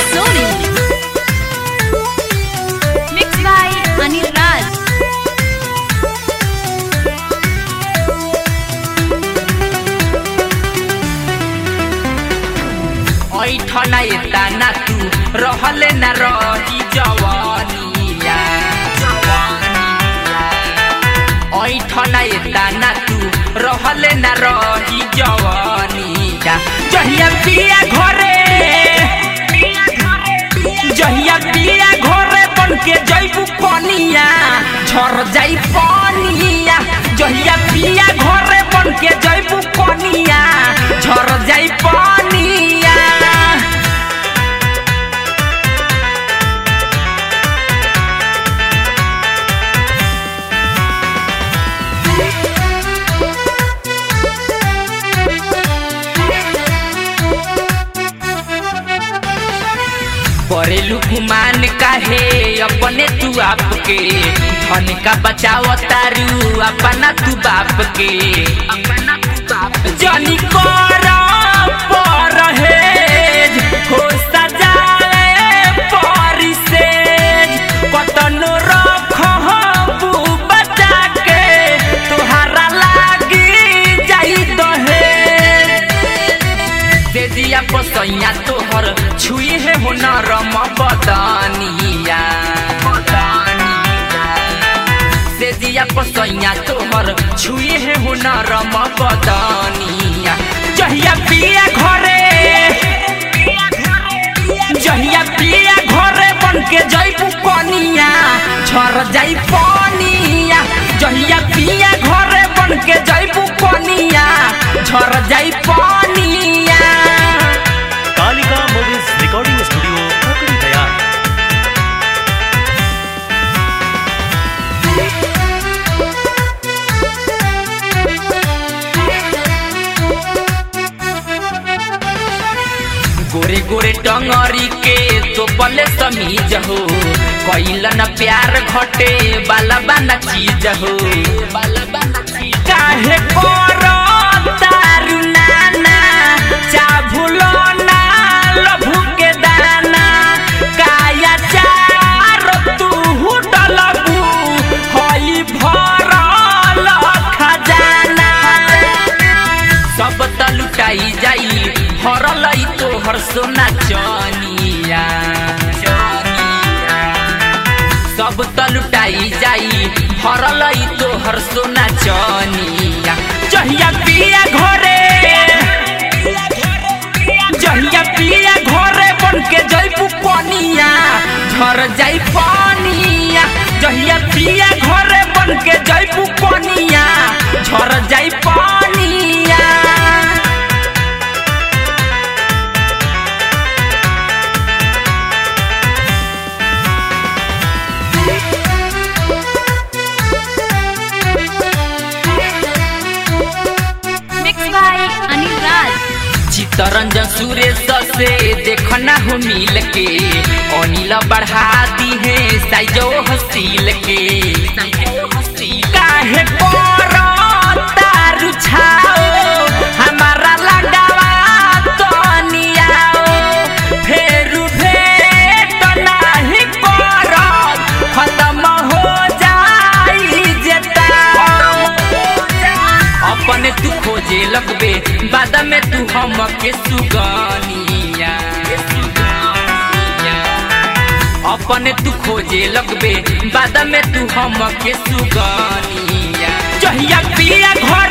Sorin. Mixed by Anil Raj. ऐठना एता ना तू रहले ना रही जवानिया ऐठना एता ना तू रहले ना रही जवानिया जहिया पिया घरे बन के जइबू कनिया झर जाई पानिया जहिया पिया घरे बन के जइबू कनिया झर जाई पानिया करेलू गुमान काहे अपने तू आपके धन का बचाव तारू अपना तू बाप के जनी कर परहेज हो सजाए परिसेज कतनो रखबू बचा के तोहरा लागी जाई दहेज दे दिया पसैया तोहर छुई है हुनर बदनिया से दिया पसैया तोहर छुई है हुनर बदनिया जहिया पिया घरे बन के जइबू कनिया झर जाई पानिया जहिया पिया घरे बन के जइबू कनिया झर जाई पानिया। कालिका मूवीज रिकॉर्डिंग स्टूडियो पकड़ी तैयार। गोरे गोरे टंगरी के तो पले समीज हो कैलन प्यार घटे बाला बाना चीज हो काहे तारू नाना चाभुलो ना लभू के दाना काया चार तू हुडलबू हई भरल खजाना सब त लुटाई जाई हरल तोहर सोना चनिया सब त लुटाई जाई हरल तोहर सोना चनिया जहिया पिया घरे बन के जइबू कनिया झर जाई पानिया जहिया पिया घरे बन के जइबू कनिया झर जाई पानिया। Mixed by Anil Raj. Chitranjan Suresh से देखना हो मिल के अनिल बढ़ा दी है साइजो हसील के काहे तारू छाओ हमारा लगावा तनियाओ फेरू भेट नाही करब खत्म हो जाई जेता अपने तू खोजे लगबे बाद में तू हमके सुगनिया अपने तू खोजे लगबे बाद में तू हमके सुगनिया जहिया पिया घर